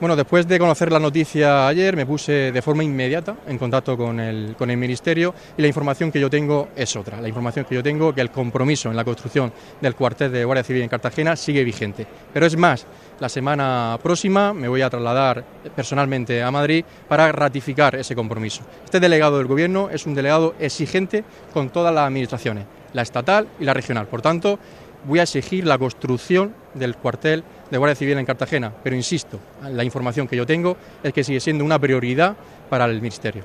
Bueno, después de conocer la noticia ayer me puse de forma inmediata en contacto con el Ministerio y la información que yo tengo es otra. La información que yo tengo es que el compromiso en la construcción del cuartel de Guardia Civil en Cartagena sigue vigente. Pero es más, la semana próxima me voy a trasladar personalmente a Madrid para ratificar ese compromiso. Este delegado del Gobierno es un delegado exigente con todas las administraciones, la estatal y la regional. Por tanto, voy a exigir la construcción del cuartel de Guardia Civil en Cartagena, pero insisto, la información que yo tengo es que sigue siendo una prioridad para el Ministerio.